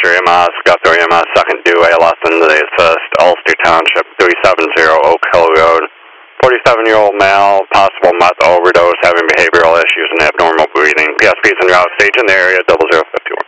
Ulster EMS, Guthrie EMS, second due ALS in the assist, Ulster Township, 370 Oak Hill Road. 47-year-old male, possible meth overdose, having behavioral issues and abnormal breathing. PSP's en route, stage in the area, 0051.